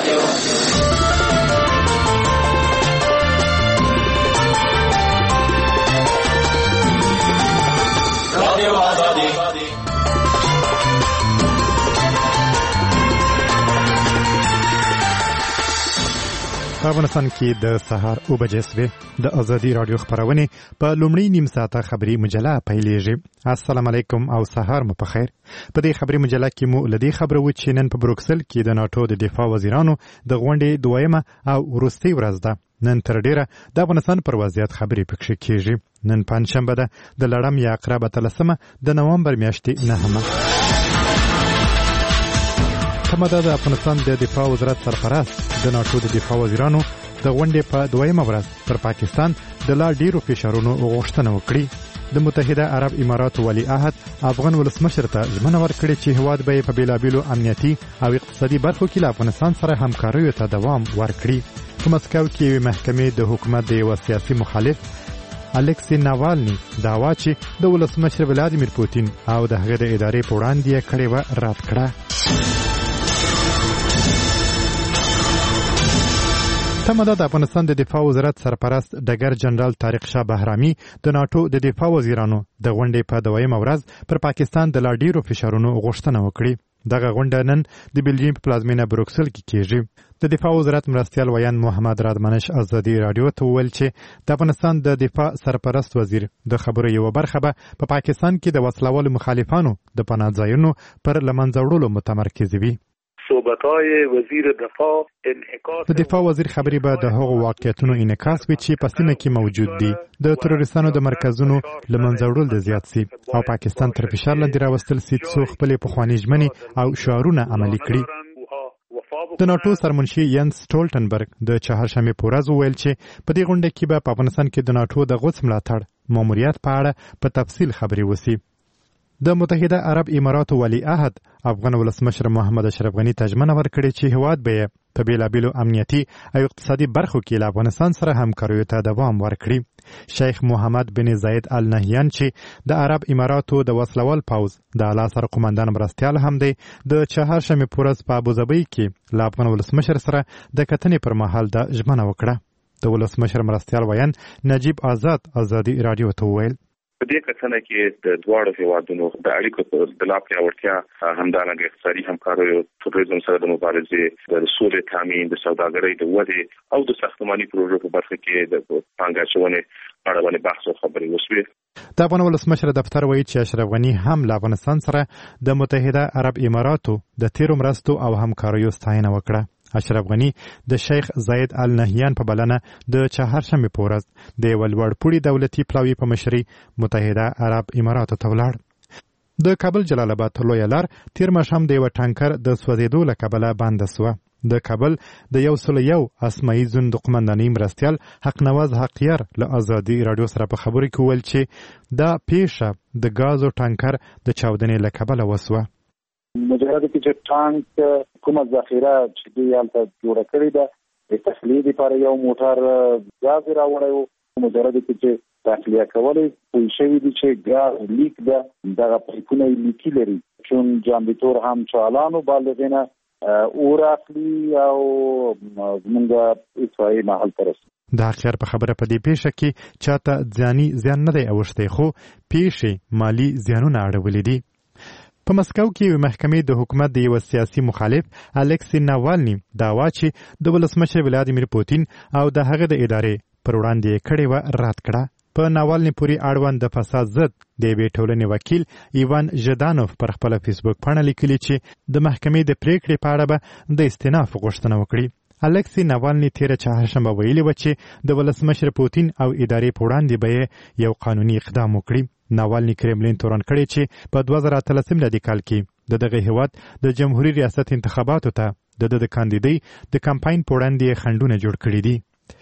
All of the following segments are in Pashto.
په افغانستان کې د سهار 9 بجې سوي د ازادي رادیو خبرونه په لومړی نیم ساعته خبري مجله پیلېږي. السلام علیکم او سهار مو په خیر. په دې خبري مجله کې مو لدی خبرو چې نن په بروکسل کې د ناتو د دفاع وزیرانو د غونډې دویمه او وروستۍ ورځ ده. نن تر ډیره د افغانستان پر وضعیت خبري پکښې کېږي. نن پنځشنبه ده د لړم یا عقرب 13 د نومبر میاشتې 9. تمدا د افغانستان د دفاع وزارت سرپرست د ناتو د دفاع وزیرانو د غونډې په دویمه ورځ پر پاکستان د لا ډیرو فشارونو غوښتنه وکړي. د متحده عرب اماراتو ولی عهد افغان ولسمشر ته ژمنه ورکړې چې هیواد به په بیلابیلو امنیتي او اقتصادي برخو کې له افغانستان سره همکاریو ته دوام ورکړي. په مسکو کې یوې محکمې د حکومت د یو سیاسي مخالف الکسی ناوالني دعوا چې د ولسمشر ولادیمیر پوتین او د هغه د ادارې په وړاندې کړې و رد کړه. تمدا د افغانستان د دفاع وزارت سرپرست ډګر جنرال طارق شاه بهرامي د ناتو د دفاع وزیرانو د غونډې په دویمه ورځ پر پاکستان د لا ډیرو فشارونو غوښتنه وکړي. دغه غونډه نن د بلجیم په پلازمینه بروکسل کې کېږي. د دفاع وزارت مرستیال ویان محمد رادمنش ازادي رادیو ته وویل چې د افغانستان د دفاع سرپرست وزیر د خبرو یو برخه به په پاکستان کې د وسلوالو مخالفانو د پناه ځایونو پر لمنځه وړلو متمرکز وي. صحبت‌های وزیر دفاع انعکاس د دفاع وزیر خبري به د هغو واقعیتونو انعکاس وي چې په سیمه کې موجود دي. د تروریستانو د مرکزونو لمنځه وړل د زیات سي او پاکستان تر فشار لاندې راوستل سي څو خپل پخواني ژمنې او شعارونه عملي کړي. د ناتو سرمنشي ینس سټولټنبرګ د چهارشنبه په ورځ وویل چې په دې غونډه کې به په افغانستان کې د ناتو د غوڅ ملاتړ ماموریت په اړه په تفصیل خبري وسی. د متحده عرب اماراتو ولی عهد افغان ولسمشر محمد اشرف غنی ته ژمنه ورکړې چې هیواد به په بیلابیلو امنیتي او اقتصادي برخو کې له افغانستان سره همکاریو ته دوام ورکړي. شیخ محمد بن زاید ال نهیان چې د عرب اماراتو د وسلوال پوز د اعلی سرقومندان مرستیال هم دی د چهارشنبه په ورځ په ابوظبي کې له افغان ولسمشر سره د کتنې پر مهال د ژمنه وکړه. د ولسمشر مرستیال ویان نجیب آزاد ازادي رادیو ته وویل په دې کتنه کې د دواړو هیوادونو د اړیکو د لا پیاوړتیا همدارنګه اقتصادي همکاریو تروریزم سره د مبارزې د سولې تامین د سوداګرۍ د ودې او د ساختماني پروژو په برخه کې د پانګاچونې اړه باندې بحث او خبرې وشوې. د افغان ولسمشر دفتر وایي چې اشرف غنی هم له افغانستان سره د متحده عرب اماراتو د تیرو مرستو او همکاریو ستاینه وکړه. اشرف غنی د شیخ زاید ال نهیان په بلنه د چهارشنبه په ورځ د یو لوړ پوړي دولتي پلاوي په مشرۍ متحده عرب اماراتو ته ولاړ. د کابل جلال آباد لویه لار تیر ماښام د یو ټانکر د سوځېدو له کبله بنده شوه. د کابل د 101 اسماعیل زون د قومندانۍ مرستیال حق نواز حقیار له ازادي رادیو سره په خبرو کې ویل چې دا پیښه د غازو ټانکر د چاودنې له کبله وسوه. مجرد کې چې ټانک کومه ذخیره چې دوی هلته جوړه کړې ده د تخلیې لپاره یو موټر ګاز راوړی و. مجرد کې چې تخلیه کولی پوه شوي دي چې ګاز لیک ده، دغه پایپونه یې لیکي لري چون جانبیتور هم چالانو بالغینه اور اخلي او زمونږ اطفائیې محل ته رسي. د حقیار په خبره په دې پیښه کې چاته ځاني زیان نه دی اوښتی خو پیښې مالي زیانونه اړولي دي. په مسکو کې یو محکمې د حکومت د یو سیاسي مخالف الکسی ناوالني دعوا چې د ولسمشر ولادیمیر پوتین او د هغه د ادارې پر وړاندې کړې و رد کړه. په ناوالني پورې اړوند د فساد ضد د یوې ټولنې وکیل ایوان ژدانوف پر خپل فیسبوک پاڼه لیکلي چې د محکمې د پریکړې په اړه به د استئناف غوښتنه وکړي. الکسی ناوالني تیره چهارشنبه ویلي و چې د ولسمشر پوتین او ادارې په وړاندې به یو قانوني اقدام وکړي. ناوالني کرملین تورن کړی چې په 2013 میلادي کال کې دغه هیواد د جمهوریت ریاست انتخاباتو ته د کاندیدۍ د کمپاین په وړاندې خنډونه جوړ کړي دي.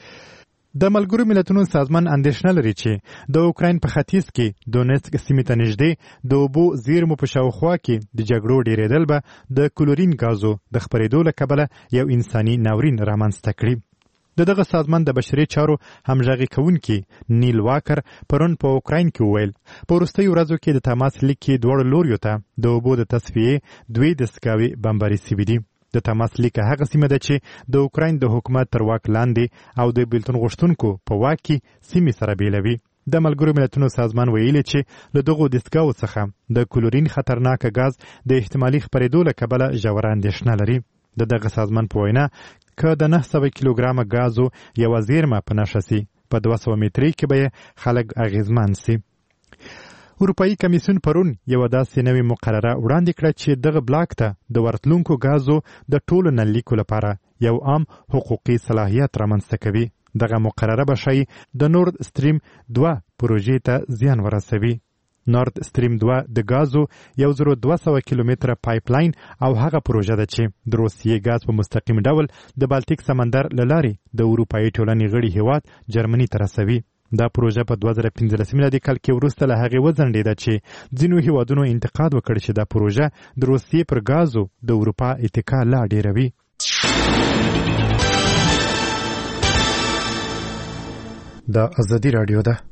د ملګرو ملتونو سازمان اندېښنه لري چې د اوکراین په ختیځ کې دونیتسک سیمې ته نږدې د اوبو زیرمو په شاوخوا کې د جګړو ډېرېدل به د کلورین غازو د خپرېدو له کبله یو انساني ناورین رامنځته کړي. دغه سازمان د بشري چارو همغږي کوونکي نیل واکر پرون په اوکراین کې وویل په وروستیو ورځو کې د تماس لیک کې دواړو لوریو ته د اوبو د تصفیې 2 دستګاوې بمباري شوي دي. د تماس لیک هغه سیمه ده چې د اوکراین د حکومت تر واک لاندې او د بیلتون غوښتونکو په واک کې سیمې سره بیلوي. د ملګرو ملتونو سازمان ویلي چې له دغو دستګاو څخه د کلورین خطرناک غاز د احتمالي خپرېدو له کبله ژوره اندېښنه لري. د دغه سازمان په وینا که د 900 کیلوګرامه غازو یوه زیرمه په نښه سي په 200 مترۍ کې به خلک اغېزمن سي. اروپایي کمیسیون پرون یوه داسې نوې مقرره وړاندې کړه چې دغه بلاک ته د ورتلونکو غازو د ټولو نللیکو لپاره یو عام حقوقي صلاحیت رامنځته کوي. دغه مقرره به ښایي د نورد سټریم 2 پروژې ته زیان ورسوي. نورد سټریم 2 د غازو 1200 کیلومتره پایپ لاین او هغه پروژه ده چې د روسیې غاز په مستقیم ډول د بالټیک سمندر له لارې د اروپایي ټولنې غړي هیواد جرمني ته رسوي. دا پروژه په 2015 میلادي کال کې وروسته له هغې وځنډېده چې ځینو هیوادونو انتقاد وکړ چې دا پروژه د روسیې پر غازو د اروپا اتکا لا ډېروي. دا ازادي راډیو ده.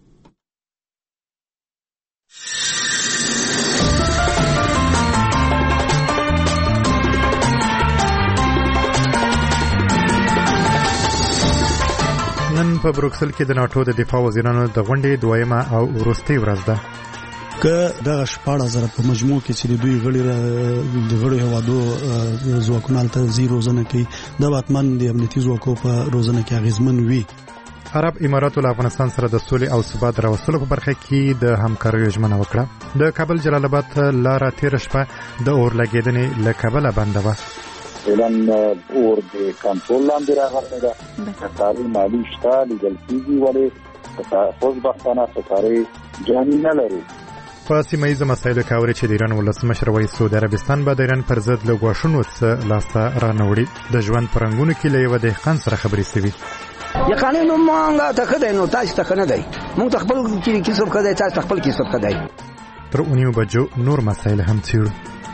نن په بروکسل کې د ناټو د دفاع وزیرانو د غونډې دویمه او وروستۍ ورځ ده. که دغه 14,000 په مجموع کې چې دوی غړي هوادو ځواکونه هلته ځي روزنه کوي، دا به حتما د امنیتي ځواکو په روزنه کې اغېزمن وي. عرب اماراتو له افغانستان سره د سولې او ثبات راوستلو په برخه کې د همکاریو ژمنه وکړه. د کابل جلال آباد لاره تېره شپه د اور لګېدنې له کبله بنده وه. فعلا اور د کنټرول لاندې راغلی ده. خسارې مالي شته لیدل کېږي، ولې خوشبختانه خسارې جاني نه لري. په سیمه ییزو مسایلو کې اوري چې د ایران ولسمشر وایي سعودي عربستان به د ایران پر ضد له ګواښونو څه لاسته رانه وړي. د ژوند په رنګونو کې له یوه دهقان سره خبرې شوي. یقیناً مونږ ته ښه دی، نو تاسو ته ښه نه دی. مونږ ته خپل کسب ښه دی، تاسو ته خپل کسب ښه دی. تر 9 بجو نور مسایل هم څېړو.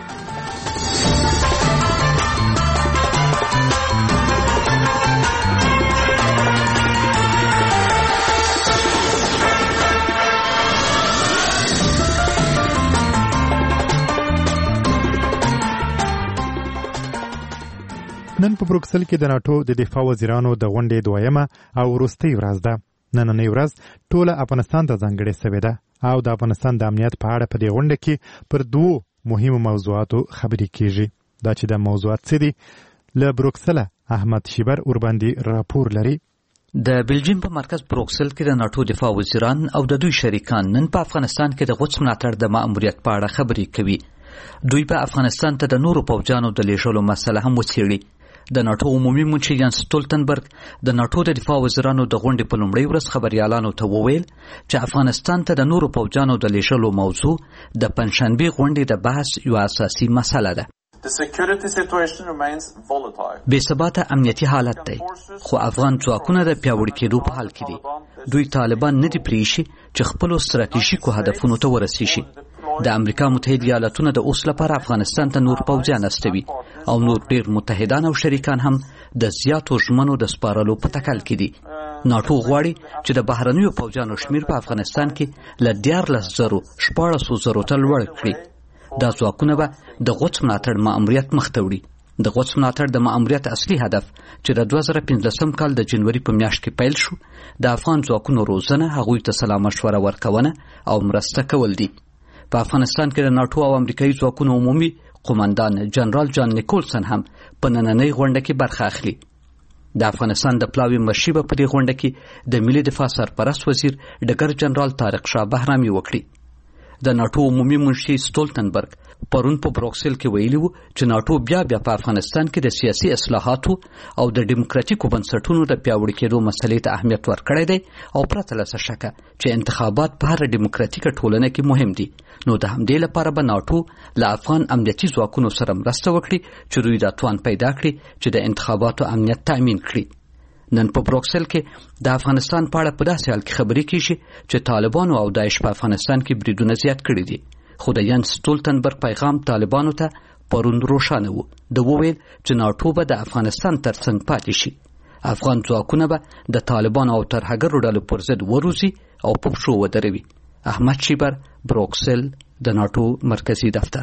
نن په بروکسل کې د ناټو د دفاع وزیرانو د غونډې دویمه او وروستۍ ورځ ده. نننۍ ورځ ټوله افغانستان ته ځانګړې شوې ده او د افغانستان د امنیت په اړه په دې غونډه کې پر 2 مهمو موضوعاتو خبرې کیږي. دا چې د موضوعات څه دي، له بروکسله احمد شیبر ورباندې راپور لري. د بلجیم په مرکز بروکسل کې د ناټو دفاع وزیران او د دوی شریکان نن په افغانستان کې د غوڅ ملاتړ د ماموریت په اړه خبرې کوي. دوی په افغانستان ته د نورو پوځیانو د لیږلو مسله هم وڅېړي. د ناټو عمومي منشي یانس سټولتنبرګ د ناټو د دفاع وزیرانو د غونډې په لومړۍ ورځ خبریالانو ته وویل چې افغانستان ته د نورو پوځیانو د لیږلو موضوع د پنځشنبې غونډې د بحث یوه اساسي مسله ده. بې ثباته امنیتي حالت دی، خو افغان ځواکونه د پیاوړي کېدو په حال کې دي. دوی طالبان نه دي پرېښي چې خپلو ستراتیژیکو هدفونو ته ورسیږي. د امریکا متحده ایالاتونه د اوس لپاره افغانستان ته نور پوځیان استوي او نور ډېر متحدان او شریکان هم د زیاتو ژمنو د سپارلو په تکل کې دي. ناټو غواړي چې د بهرنیو پوځیانو شمیر په افغانستان کې له 14,000 ته لوړ کړي. دا ځواکونه به د غوڅ ملاتړ ماموریت مخ ته وړي. د غوڅ ملاتړ د ماموریت اصلي هدف چې د 2015 کال د جنوري په میاشت کې پیل شو، د افغان ځواکونو روزنه، هغوی ته سلا مشوره ورکونه او مرسته کول دي. په افغانستان کې د ناټو او امریکایي ځواکونو عمومي قومندان جنرال جان نیکولسن هم په نننۍ غونډه کې برخه اخلي. د افغانستان د پلاوي مشري به په دې غونډه کې د ملي دفاع سرپرست وزیر ډګر جنرال طارق شاه بهرامي وکړي. د ناټو عمومي منشي سټولتنبرګ پرون په بروکسل کې ویلي وو چې ناټو بیا په افغانستان کې د سیاسي اصلاحاتو او د ډیموکراتیکو بنسټونو د پیاوړي کېدو مسلې ته اهمیت ورکړی دی او پرته له څه شکه چې انتخابات په هره ډیموکراتیکه ټولنه کې مهم دي. نو د همدې لپاره به ناټو له افغان امنیتي ځواکونو سره مرسته وکړي چې دوی دا توان پیدا کړي چې د انتخاباتو امنیت تأمین کړي. نن په بروکسل کې د افغانستان په اړه په داسې حال کې خبرې کیږي چې طالبانو او داعش په افغانستان کې بریدونه زیات کړي دي. خو د یانس سټولتنبرګ پیغام طالبانو ته پرون روښانه و. د وویل چې ناټو به د افغانستان ترڅنګ پاتې شي. افغان ځواکونه به د طالبانو او ترهګرو ډلو پر ضد وروزي او په پښو ودروي. احمد شیبر، بروکسل، د ناټو مرکزی دفتر.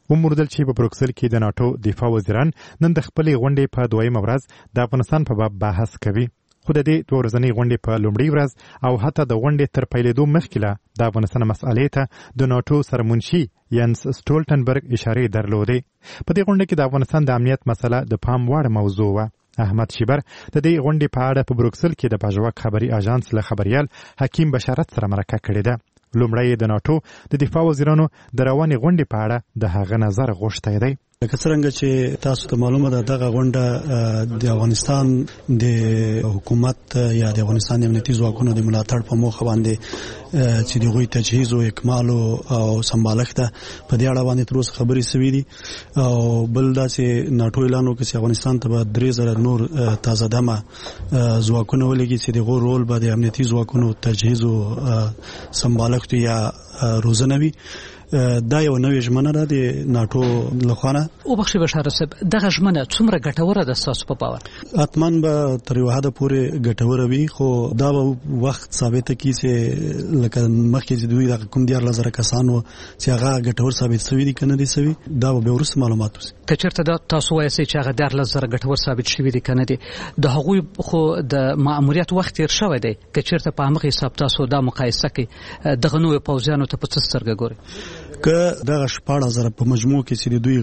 وموردل چې په بروکسل کې د ناتو دفاع وزیران نن د خپلې غونډې په دویمه ورځ د افغانستان په باب بحث کوي. خو د دې دوه ورځنۍ غونډې په لومړۍ ورځ او حتی د غونډې تر پیلېدو مخکې د افغانستان مسئلې ته د ناتو سرمنشي ینس سټولټنبرګ اشارې درلودې. په دې غونډه کې د افغانستان د امنیت مسله د پام وړ موضوع وه. احمد شیبر د دې غونډې په اړه په بروکسل کې د پژواک خبري اژانس له خبريال حکیم بشارت سره مرکه کړې ده. لومړی د ناتو د دفاع وزیرانو د روانې غونډې په اړه د هغه نظر غوښتی دی. لکه څنګه چې تاسو ته معلومه ده دغه غونډه د افغانستان د حکومت یا د افغانستان امنیتي ځواکونو د ملاتړ په موخه باندې چې د غوي تجهیز او اکمال او سمبالښت په دې اړه باندې تر اوسه خبرې شوې دي. او بل دا چې ناتو اعلان وکړ چې افغانستان ته 3000 نور تازه دمه ځواکونه ولګي چې د غو رول به د امنیتي ځواکونو تجهیز او سمبالښت یا روزنه وي. دا یو نوې ژمنه ده د ناتو لخوا. او بخښي بشارت صاحب دغه ژمنه څومره ګټوره ده ستاسو په باور؟ حتماً به تر یو حده پورې ګټوره وي، خو دا به وخت ثابته کړي چې لکه مخکې چې دوی د کوم 10000 کسانو چې هغه ګټور ثابت شوي دي که نه دي شوي، دا به وروسته معلومات وشي. که چېرته دا تاسو وایئ چې هغه 10000 ګټور ثابت شوي دي که نه دي، د هغوی خو د ماموریت وخت تېر شوی دی. که چېرته په همغه حساب تاسو دا مقایسه کړئ دغه نویو پوځیانو ته په څه سترګه ګورئ؟ که دغه 14000 په مجموع کې چې د دوی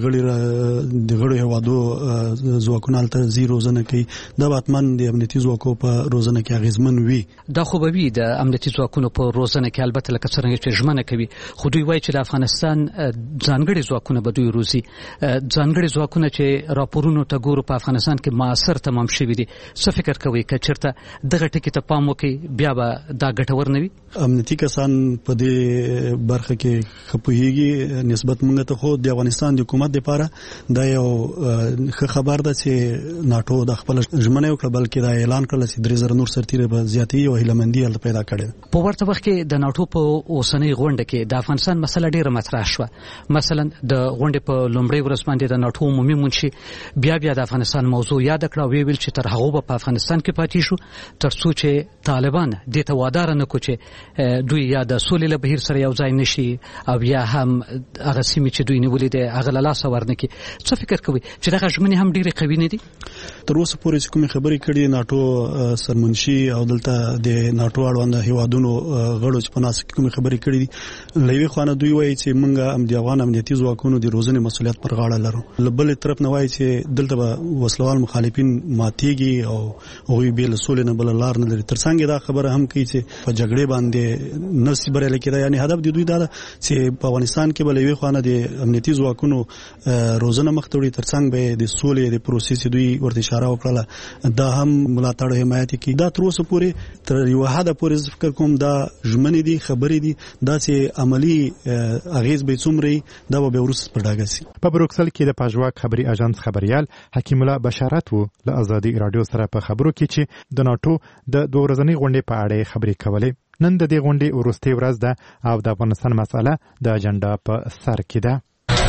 غړي هوادو ځواکونه هلته زی روزنه کوي، دا به حتماً د امنیتي ځواکو په روزنه کې اغېزمن وي. دا خو به وي د امنیتي ځواکونو په روزنه کې، البته لکه څرنګه چې ژمنه کوي. خو دوی وایي چې د افغانستان ځانګړي ځواکونه به دوی روزي، ځانګړي ځواکونه چې راپورونو ته ګورو په افغانستان کې معاصر تمام شوي دي. څه فکر کوئ که چېرته دغه ټکي ته پام وکړي بیا به دا ګټور نه وي؟ امنیتي کسان په دې برخه کې خپوهیږي نسبت موږ ته، خو د افغانستان د حکومت لپاره دا یو ښه خبر ده چې ناتو د خپل ژمنه وکړه، بلکې دا اعلان کړل چې 3000 نور سرتیري به زیاتې او هیلمندي هلته پیدا کړي. په ورته وخت کې د ناتو په اوسنۍ غونډه کې د افغانستان مسله ډیره مطرح شوه. مثلا د غونډې په لومړۍ ورځ باندې د ناتو عمومي منشي بیا د افغانستان موضوع یاد کړه او ویل چې تر هغه په افغانستان کې پاتې شو تر څو چې طالبان دې ته وادار نه کو چې دوی یا د سولې له بهیر سره یو ځای نشي او یا هم هغه سیمې چې دوی نیولې دي هغه له لاسه ورنکړي. څه فکر کوئ چې دغه ژمنې هم ډېرې قوي نه دي؟ تر اوسه پورې چې کومې خبرې کړي ناتو سرمنشي او دلته د ناتو اړوند هیوادونو غړو چې په ناس کې کومې خبرې کړي دي، له یوې خوا نه دوی وایي چې موږ د افغان امنیتي ځواکونو د روزنې مسؤلیت پر غاړه لرو، له بلې طرف نه وایي چې دلته به وسلوال مخالفین ماتېږي او هغوی بې له سولې نه بله لار نه لري. تر څنګ دا خبره هم کوي چې په جګړې باندې نشي بریالی کېدای. یعنې هدف د دوی دا ده چې په افغانستان کې به له یوې خوا نه د امنیتي ځواکونو روزنه مخ ته وړي، تر څنګ به د سولې د پروسې دوی ورته اشاره وکړله دا هم ملاتړ او حمایت کوي. دا تر اوسه پورې تر یو حده پورې فکر کوم دا ژمنې دي، خبرې دي، دا چې عملی اغیز به څومره دا به وروسته په ډاګه شي. په بروکسل کې د پژواک خبري اژانس خبريال حکیم الله بشارت وو له آزادي رادیو سره په خبرو کې چې د ناتو د دوه ورځنۍ غونډې په اړه خبرې کولې. نن د دې غونډې وروستۍ ورځ ده او د افغانستان مسله د اجنډا په سر کې ده.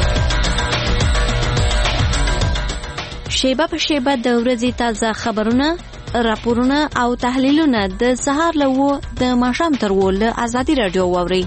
شیبه په شیبه د ورځې تازه خبرونه، راپورونه او تحلیلونه د سهار له 9 د ماښام تر 10 له آزادي رادیو واورئ.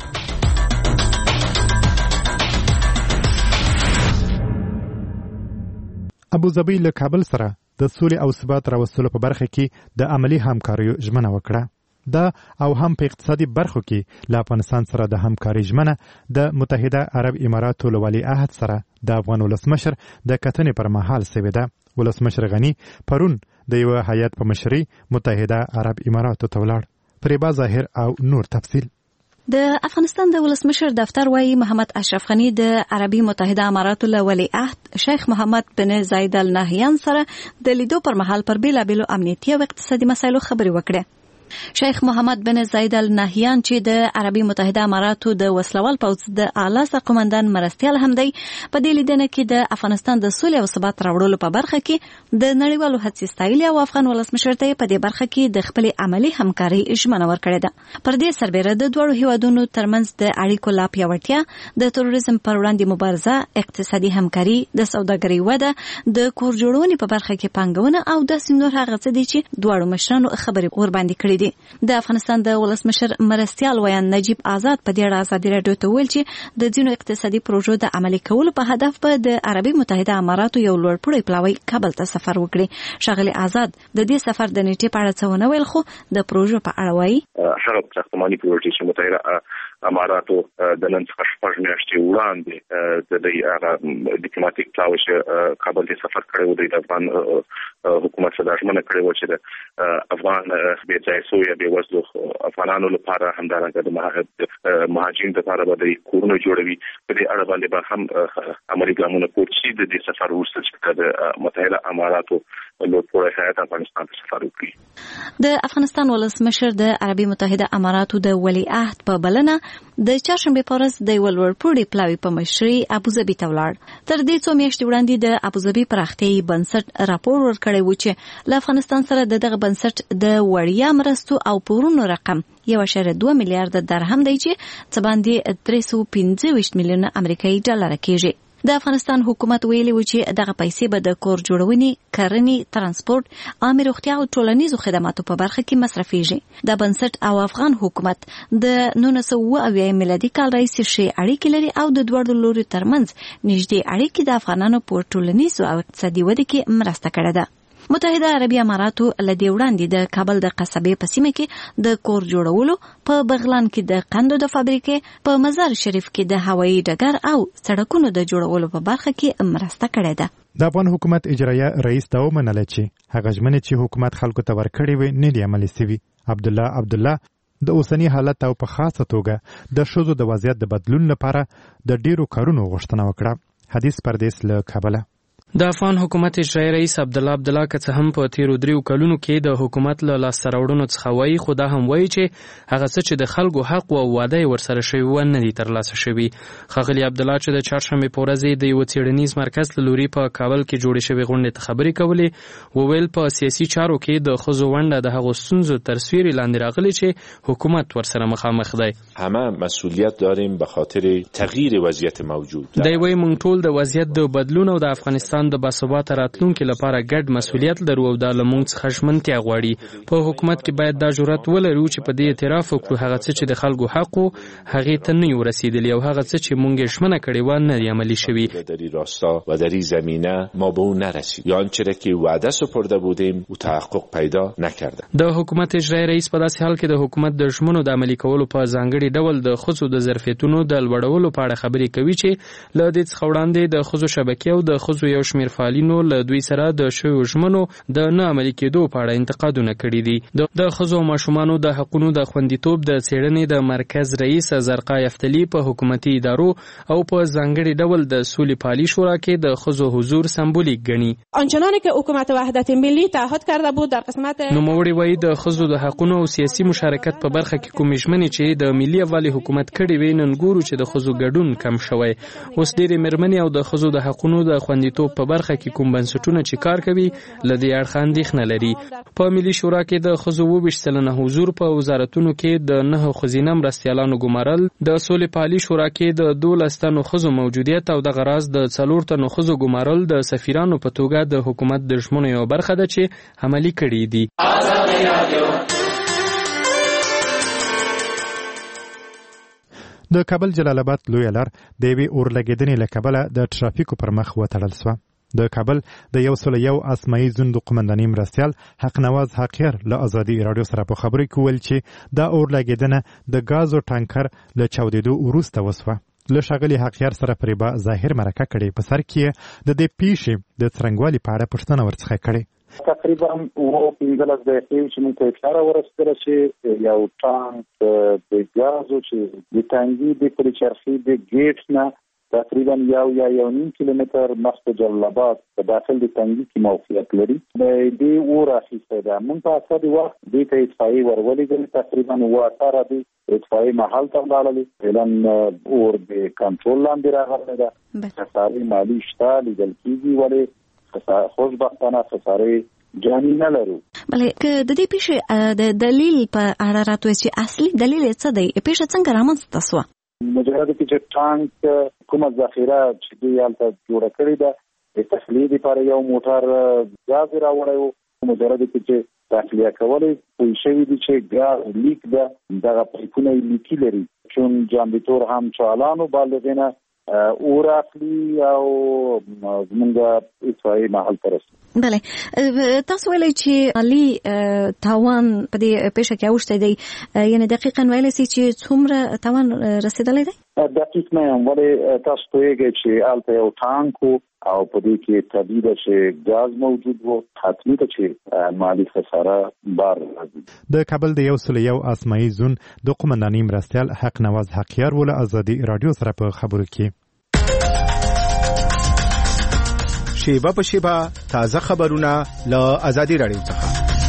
ابوظبي له کابل سره د سولې او ثبات راوستلو په برخه کې د عملی همکاریو ژمنه وکړه. دا او هم په اقتصادي برخو کې له افغانستان سره د همکارۍ ژمنه د متحده عرب اماراتو له ولی عهد سره د افغان ولسمشر د کتنې پر مهال شوې ده. ولسمشر غني پرون د یو هیئت په مشرۍ متحده عرب اماراتو ته ولاړ. فریبا ظاهر او نور تفصیل. د افغانستان د ولسمشر دفتر وايي محمد اشرف غني د عربي متحده اماراتو له ولی عهد شیخ محمد بن زاید ال نهیان سره د لیدو پر مهال پر بیلابیلو امنیتي او اقتصادي مسایلو خبرې وکړې. شیخ محمد بن زاید ال نهیان چې د عربي متحده اماراتو د وسلوال پوځ د اعلی سرقومندان مرستیال هم دی، په دې لیدنه کې د افغانستان د سولې او ثبات راوړلو په برخه کې د نړیوالو هڅې ستایلې او افغان ولسمشر ته په دې برخه کې د خپل عملی همکاري ژمنه ورکړې ده. پر دې سربېره د دوه هیوادونو ترمنځ د اړیکو لا پیاوړتیا، د تروریزم پر وړاندې مبارزه، اقتصادي همکاري، د سوداګرۍ وده، د کور جوړونې په برخه کې پانګونه او د نور هغه څه دي چې دواړو مشرانو خبرې ور باندې کړې دي. دي د افغانستان د ولسمشر مرستیال ویان نجیب آزاد په دې اړه ازادي راډیو ته ویل چې د ځینو اقتصادي پروژو د عملي کولو په هدف به د عربي متحده اماراتو یو لوړپوړی پلاوی کابل ته سفر وکړي. ښاغلي آزاد د دې سفر د نیټې په اړه څه ونه ویل خو د پروژو په اړه وایي هغه ساختماني پروژې چې متحده اماراتو د نن څخه شپږ میاشتې وړاندې د دې ډیپلوماټیک پلاوی چې کابل ته سفر کړی و د افغان حکومت سره ژمنه کړې و چې د افغان بې ځای سوی بې وزلو افغانانو لپاره همدارنګه د مهاجرینو لپاره به د کورونو جوړوي. په دې اړه باندې به هم عملي ګامونه پورته شي. د دې سفر وروسته چې د متحده اماراتو لوړپوړی هیات افغانستان ته سفر وکړي. د افغانستان ولسمشر د عربي متحده اماراتو د ولیعهد په بلنه د چهارشنبې په ورځ د یو لوړپوړي پلاوي په مشرۍ ابوظبي ته ولاړ. تر دې څو میاشتې وړاندې د ابوظبي پراختیایي بنسټ راپور ورکړی و چې له افغانستان سره دغه بنسټ د وړیا مرستو او پورونو رقم 1.2 میلیارډ درهم دی چې څه باندې 325 میلیونه امریکایي ډالر کېږي. د افغانستان حکومت ویلي و چې دغه پیسې به د کور جوړونې، کرنې، ترانسپورت، عامه روغتیا او ټولنیزو خدماتو په برخه کې مصرفېږي. د بنسټ او افغان حکومت د 1990 میلادي کال راهیسې ښې اړیکې لري او د دواړو لورو ترمنځ نږدې اړیکې د افغانانو په ټولنیزو او اقتصادي وده کې مرسته کړې ده. متحده عربي اماراتو لدې وړاندې د کابل د قصبې په سیمه کې د کور جوړولو، په بغلان کې د قندو د فابریکې، په مزار شریف کې د هوایي ډګر او سړکونو د جوړولو په برخه کې مرسته کړې ده. د افغان حکومت اجرایه رئیس دا ومنله چې هغه ژمنې چې حکومت خلکو ته ورکړې وې نه دي عملي سوي. عبدالله د اوسنی حالت او په خاصه توګه د ښځو د وضعیت د بدلون لپاره د ډیرو کارونو غوښتنه وکړه. حدیث پردیس له کابل. د افغان حکومت اجرایي رئیس عبدالله که څه هم په تیرو 3 کلونو کې د حکومت له لاسته راوړنو څخه وایي، خو دا هم وایي چې هغه څه چې د خلکو حق او وعده یې ورسره شوي و نه دي ترلاسه شوي. ښاغلي عبدالله چې د چهارشنبې په ورځ د یوه څېړنیز مرکز له لوري په کابل کې جوړې شوې غونډې ته خبرې کولې، وویل په سیاسي چارو کې د ښځو ونډه د هغو ستونزو تر سیوري لاندې راغلې چې حکومت ورسره مخامخ دی. همه مسئولیت داریم به خاطر تغییر وضعیت موجود. دی وایي موږ ټول د وضعیت د بدلون او د افغانستان د باثباته راتلونکي لپاره ګډ مسؤلیت لرو او دا له موږ څخه ژمنتیا غواړي. په حکومت کې باید دا جرأت ولرو چې په دې اعتراف وکړو هغه څه چې د خلکو حق و هغې ته نه یو رسیدلی او هغه څه چې موږ یې ژمنه کړې وه نه دي عملي شوي. در این راستا و در این زمینه ما به اون نرسید یا آنچه را که وعده سپرده بودیم او تحقق پیدا نکرده. د حکومت اجرایي رئیس په داسې حال کې د حکومت د ژمنو د عملي کولو په ځانګړي ډول د ښځو د ظرفیتونو د لوړولو په اړه خبرې کوي چې له دې څخه وړاندې د ښځو شبکې او د ښځو یو شمېر فعالینو له دوی سره د شویو ژمنو د نه عملي کېدو په اړه انتقادونه کړي دي. د ښځو او ماشومانو د حقونو د خوندیتوب د څېړنې د مرکز رئیس زرقا یفتلي په حکومتي ادارو او په ځانګړي ډول د سولې پالي شورا کې د ښځو حضور سمبولیک ګڼي. آنچنانی که حکومت وحدت ملی تعهد کرده بود در قسمت نوموړي وایي د ښځو د حقونو او سیاسي مشارکت په برخه کې کومې ژمنې چې د ملي یووالي حکومت کړې وې نن ګورو چې د ښځو ګډون کم شوی. اوس ډېرې مېرمنې او د ښځو د حقونو د خوندیتوب په برخه کې کوم بنسټونه چې کار کوي له دې اړخه اندېښنه لري. په ملي شورا کې د ښځو 22% حضور، په وزارتونو کې د 9 ښځینه مرستیالانو ګمارل، د سولې پالي شورا کې د 12 تنو ښځو موجودیت او دغه راز د 4 تنو ښځو ګمارل د سفیرانو په توګه د حکومت د ژمنو یوه برخه ده چې عملي کړي دي. د کابل جلال آباد لویه لار د یوې اورلګېدنې له کبله د ټرافیکو پر مخ وتړل شوه. د کابل د 101 اسماعي زوند قومنداني مرستیال حق نواز حقیر له ازادي راډیو سره په خبرې کې ویل چې دا اورلګېدنه د غازو ټانکر له چاودېدو وروسته وسوه. له ښاغلي حقیر سره پرې ظاهر مرکه کړې، په سر کې د دې پیښې د څرنګوالي په اړه پوښتنه ورڅخه کړې. تقریبا 15 دقیقې چې موږ ته اطلاع ورسېدله چې یو ټانک د ګازو چې د ټانګي د پرې چرخي د ګیټ نه تقریبا 1.5 کیلومتر مخکې جلال آباد په داخل د ټانګي کې موقعیت لري. د دې اور اخیسته ده. موږ په اساسي وخت دې ته اطفائیې ورولېږلې، تقریبا 18 د اطفائیې محل ته ولاړلې. اعلان اور د کنټرول لاندې راغلی ده. خسارې مالي شته لیدل کېږي، ولې خوشبختانه خسارې جاني نه لرو. بلې که د دې پیښې د دلیل په اړه راته چې اصلي دلیل څه دی؟ پیښه څنګه رامنځته شوه؟ مجرد کې چې ټانک کومه ذخیره چې دوی هلته جوړه کړې ده د تخلیې لپاره یو موټر ګاز راوړی و. مجرد کې چې تخلیه کولای پوه شوي دي چې ګاز لیک ده دغه پایپونه لیکي لري چون جانبیتور هم چالانو بالغینه اور اخلي او زمونږ اطفائي محل ته رسي. بله تاسو ویلئ چې مالي تاوان په دې پیښه کې اوښتی دی یعنی دقیقاً ویلی سي چې څومره تاوان رسیدلی دی؟ دقیق نه یم ولې تاسو پوهېږئ چې هلته یو ټانک و او په دې کې طبیعي ده چې ګاز موجود و حتمي ده چې مالي خساره بار راځي. د کابل د 101 اسماعي زون د قومنداني مرستیال حق نواز حقیار ول ازادي رادیو سره په خبرو کې شیبه په شیبه تازه خبرونه له ازادي رادیو څخه.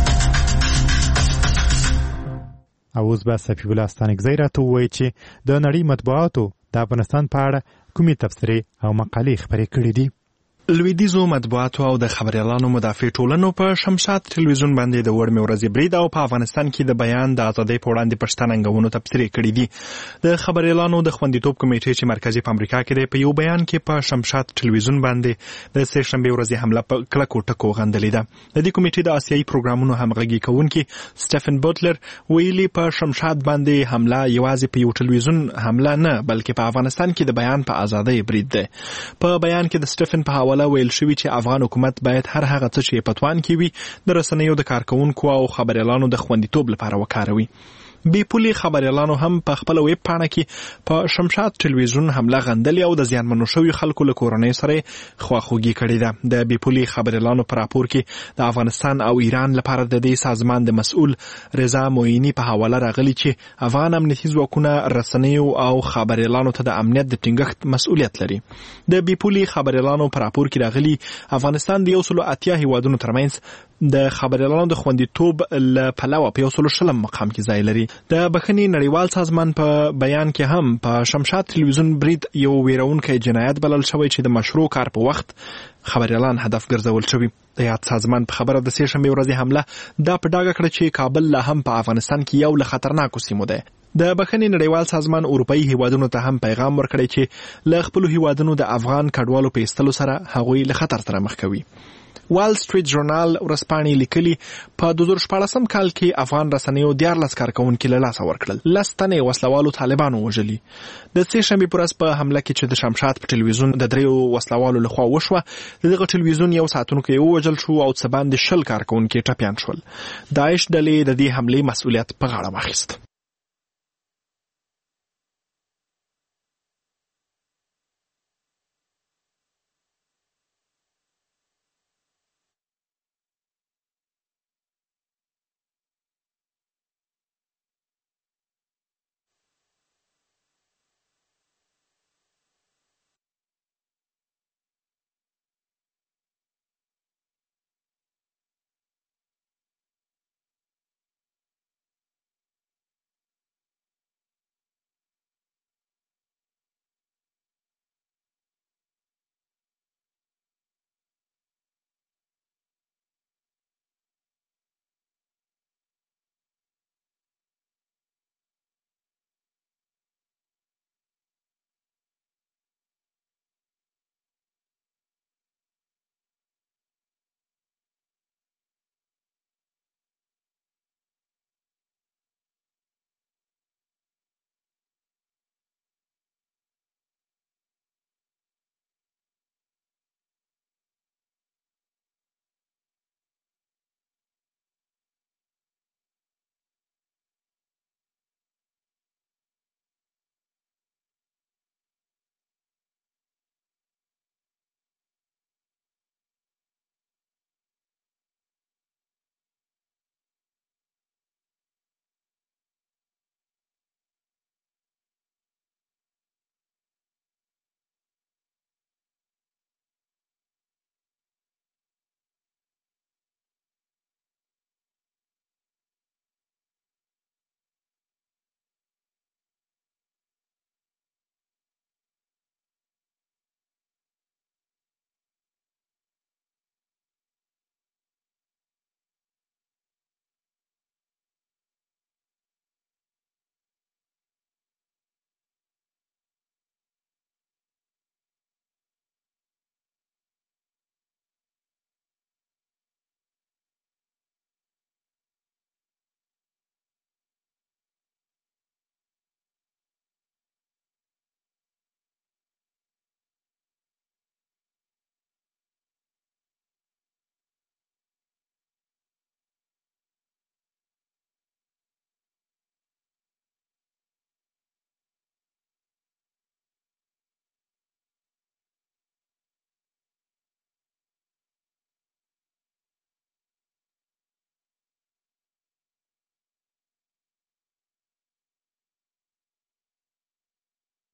اوس به صفی الله ستانکزی راته ووایي چې د نړۍ مطبوعاتو د افغانستان په اړه کومې تبصرې او مقالې خپرې کړې دي. لویدیزو مطبوعاتو او د خبريالانو مدافع ټولنو په شمشاد ټلویزیون باندې د وړمې ورځې برید او په افغانستان کې د بیان د ازادۍ په وړاندې پښتننګونو تبصرې کړې دي. د خبريالانو د خوندیتوب کمیټې چې مرکزي په امریکا کې دی په یو بیان کې په شمشاد ټلویزیون باندې د سه شنبه ورځې حمله په کلکو ټکو غندلې ده. د دې کمیټې د آسیایي پروګرامونو همغږي کوونکي سټيفن بوتلر ویلي په شمشاد باندې حمله یوازې په یو ټلویزیون حمله نه بلکې په افغانستان کې د بیان په ازادۍ برید ده. په بیان کې د سټيفن په ویل شوی چې افغان حکومت باید هر هغه څه چې په توان کې وي د رسنیو د کارکونکو او خبريالانو د خوندیتوب لپاره وکاروي. بی پولی خبريالانو هم په خپل ویب پاڼه کې په شمشاد ټلویزیون حمله غندلې او د زیانمنو شوی خلکو له کورنۍ سره خواخوږي کړې ده. د بی پولی خبريالانو پر راپور کې د افغانستان او ایران لپاره د دې سازمان د مسؤل رضا موینی په حواله راغلی چې افغان امنیتي ځواکونه رسنیو او خبريالانو ته د امنیت د ټینګښت مسؤلیت لري. د بی پولی خبريالانو پر راپور کې راغلی افغانستان د 180 هیوادونو ترمنځ د خبريالانو د خوندیتوب له پلوه په 100 مقام کې ځای لري. د بخښنې نړیوال سازمان په بیان کې هم په شمشاد ټلویزیون برید یو ویرونکی جنایت بلل شوی چې د مشروع کار په وخت خبريالان هدف ګرځول شوی. د یاد سازمان په خبره د سه شنبه ورځې حمله دا په ډاګه کړه چې کابل لا هم په افغانستان کې یو له خطرناکو سیمو ده. د بخښنې نړیوال سازمان اروپאי هیوادونو ته هم پیغام ورکړی چې له خپل هیوادونو د افغان کډوالو په ایستلو سره هغوی له خطر سره مخ کوي. وال سټریټ ژورنال ورځپاڼې لیکلي په 2014 کال کې افغان رسنیو 14 کارکونکو له لاسه ورکړل. 10 تنې وسلوالو طالبانو وژلي. د سه شنبه پر ورځ په حمله کې چې د شمشاد په ټلویزیون د دریو وسلوالو لخوا وشوه دغه ټلویزیون یو ساتونکو وژل شو او څه باندې 10 کارکونکو ټپيان شول. داعش ډلې د دې حمله مسؤلیت په غاړه واخیست.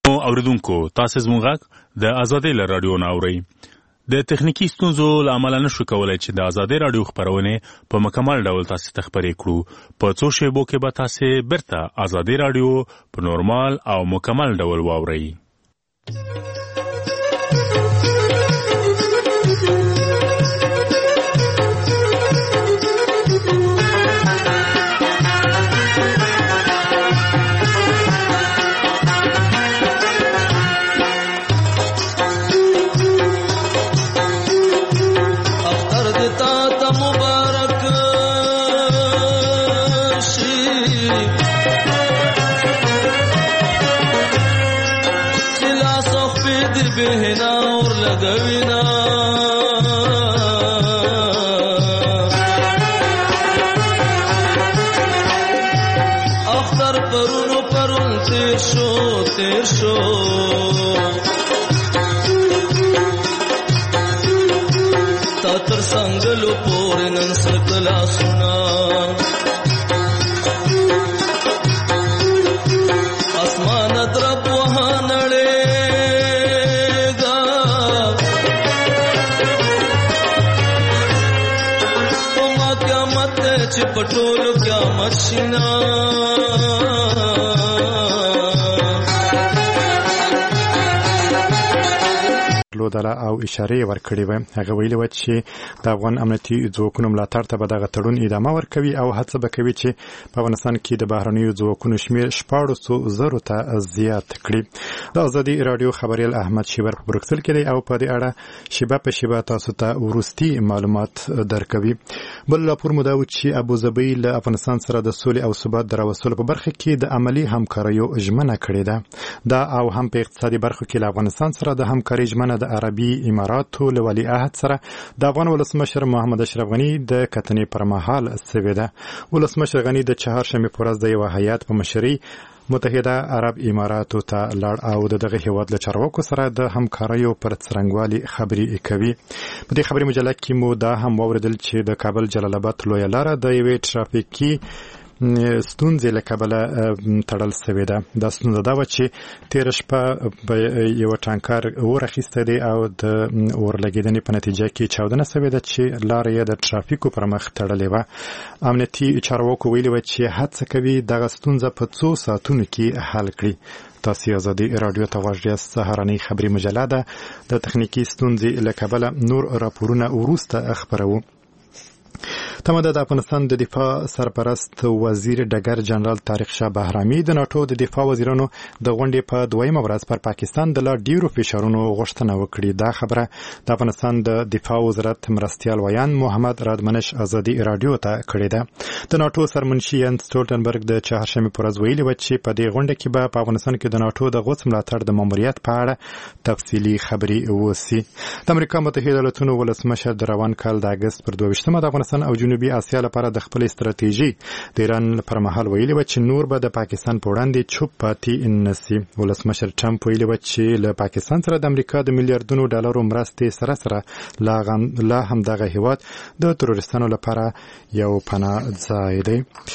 اوریدونکو تاسو زموږ غږ د ازادۍ له رادیو نه اورئ. د تخنیکی ستونزو له امله نشو کولای چې د ازادۍ رادیو خبرونه په مکمل ډول تاسو ته خبرې کړو. په څو شیبو کې به تاسو برته ازادۍ رادیو په نورمال او مکمل ډول واورئ. संगलो पोर नन सकला सुना आसमान तरफ वहां नड़ेगा तुमा क्या मत चिपटोल क्या मशीना دله او اشاره ورکړې و. هغه ویلي و چې د افغان امنیتي ځواکونو ملاتړ ته به دغه تړون ادامه ورکوي او هڅه به کوي چې په افغانستان کې د بهرنیو ځواکونو شمیر 1400 ته زیات کړي. د ازادي رادیو خبریال احمد شیبر په بروکسل کې دی او په دې اړه شیبه په شیبه تاسو ته ورستي معلومات درکوي. بل راپور مو دا و چې ابوظبي له افغانستان سره د سولې او ثبات د راوستلو په برخه کې د عملی همکاریو ژمنه کړې ده. دا او هم په اقتصادي برخه کې له افغانستان سره د همکاري ژمنه د عربي اماراتو له ولی عهد سره د افغان ولسمشر محمد اشرف غني د کتنې پر مهال سوي ده. ولسمشر غني د چهارشنبه په ورځ د یو هیئت په مشرۍ متحده عرب اماراتو ته لاړ او دغه هیواد له چارواکو سره د همکاریو پر څرنګوالي خبرې کوي. په دې خبري مجله کې مو دا هم واوریدل چې د کابل جلال آباد لویه لاره د یوې ټرافیکي ستونزې له کبله تړل شوې ده. دا ستونزه دا و چې تېره شپه په یو ټانکر اور اخیستی دی او د اور لګېدنې په نتیجه کې چاودنه شوې ده چې لاره یې د ټرافیکو پر مخ تړلې وه. امنیتي چارواکو ویلي وه چې هڅه کوي دغه ستونزه په څو ساعتونو کې حل کړي. تاسو ازادي رادیو ته غوږ یاست. سهارنۍ خبري مجله ده. د تخنیکي ستونزې له کبله نور راپورونه وروسته خپروو. تمه ده د افغانستان د دفاع سرپرست وزیر ډګر جنرال طارق شاه بهرامي د ناتو د دفاع وزیرانو د غونډې په دویمه ورځ پر پاکستان د لا ډیرو فشارونو غوښتنه وکړي. دا خبره د افغانستان د دفاع وزارت مرستیال ویان محمد رادمنش ازادي رادیو ته کړې ده. د ناتو سرمنشي یان سټولټنبرګ د چهارشنبه په ورځ ویلي و چې په دې غونډه کې به په افغانستان کې د ناتو د غوڅ ملاتړ د ماموریت په اړه تفصیلي خبرې وشي. د امریکا متحده ایالاتونو ولسمشر د روان کال د اگست پر 22 د افغانستان او جنوبي اسیا لپاره د خپل استراتیژي د ایران پر مهال ویلي و چې نور به د پاکستان په وړاندې چوپ پاتې نشي. ولسمشر ټرمپ ویلي و چې له پاکستان سره د امریکا د میلیارډونو ډالرو مرستې سره لا هم دغه هیواد د تروریستانو لپاره یو پناه ځای دی.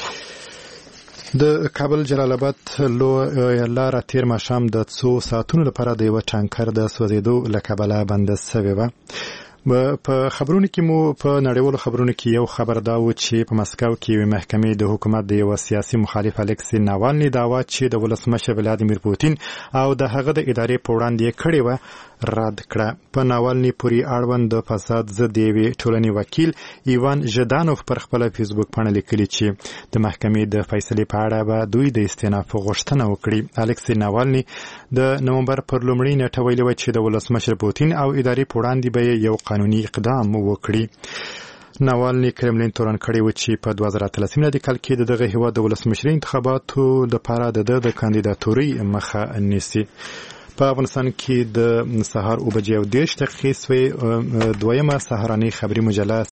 د کابل جلال آباد لاره تیر ماښام د څو ساعتونو لپاره د یو ټانکر د سوځېدو له کبله بنده شوې وه. په خبرونو کې مو په نړیوالو خبرونو کې یو خبر دا و چې په مسکو کې یو محکمې د حکومت د یو سیاسي مخالف الکسی ناوالني دعوا چې د ولسمشر ولادیمیر پوتین او د هغه د ادارې په وړاندې کړې و رد کړه. په ناوالني پورې اړوند د فساد ضد یوې ټولنې وکیل ایوان ژدانوف پر خپل فیسبوک باندې لیکلي چې د محکمې د فیصلې په اړه به دوی د استئناف غوښتنه وکړي. الکسی ناوالني د نومبر پر لومړۍ نیټه ویلي و چې د ولسمشر پوتین او ادارې په وړاندې به یو قانوني اقدام وکړي. ناوالني کرملین تورن کړی و چې په 2013 میلادي کال کې دغه هیواد د ولسمشرۍ انتخاباتو لپاره د کاندیداتوري مخه نیسي. په افغانستان کې د سهار 9:10 دویمه سهارنۍ خبري مجله